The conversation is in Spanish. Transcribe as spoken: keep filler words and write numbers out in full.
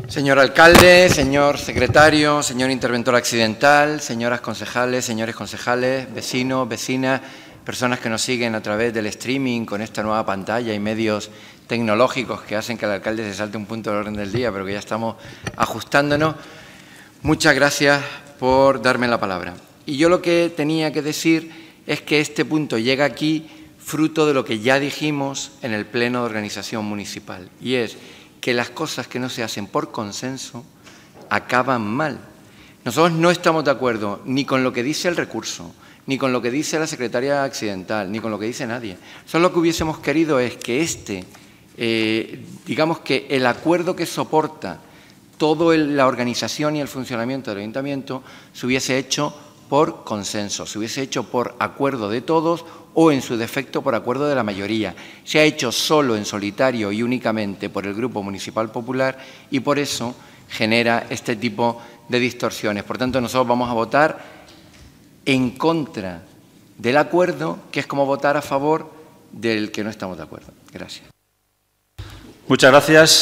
Señor alcalde, señor secretario, señor interventor accidental, señoras concejales, señores concejales, vecinos, vecinas, personas que nos siguen a través del streaming con esta nueva pantalla y medios tecnológicos que hacen que el alcalde se salte un punto del orden del día, pero que ya estamos ajustándonos. Muchas gracias por darme la palabra. Y yo lo que tenía que decir es que este punto llega aquí fruto de lo que ya dijimos en el Pleno de Organización Municipal, y es que las cosas que no se hacen por consenso acaban mal. Nosotros no estamos de acuerdo ni con lo que dice el recurso, ni con lo que dice la secretaria accidental, ni con lo que dice nadie. Solo lo que hubiésemos querido es que este, eh, digamos que el acuerdo que soporta toda la organización y el funcionamiento del ayuntamiento se hubiese hecho por consenso, se hubiese hecho por acuerdo de todos o, en su defecto, por acuerdo de la mayoría. Se ha hecho solo, en solitario y únicamente por el Grupo Municipal Popular y por eso genera este tipo de distorsiones. Por tanto, nosotros vamos a votar en contra del acuerdo, que es como votar a favor del que no estamos de acuerdo. Gracias. Muchas gracias.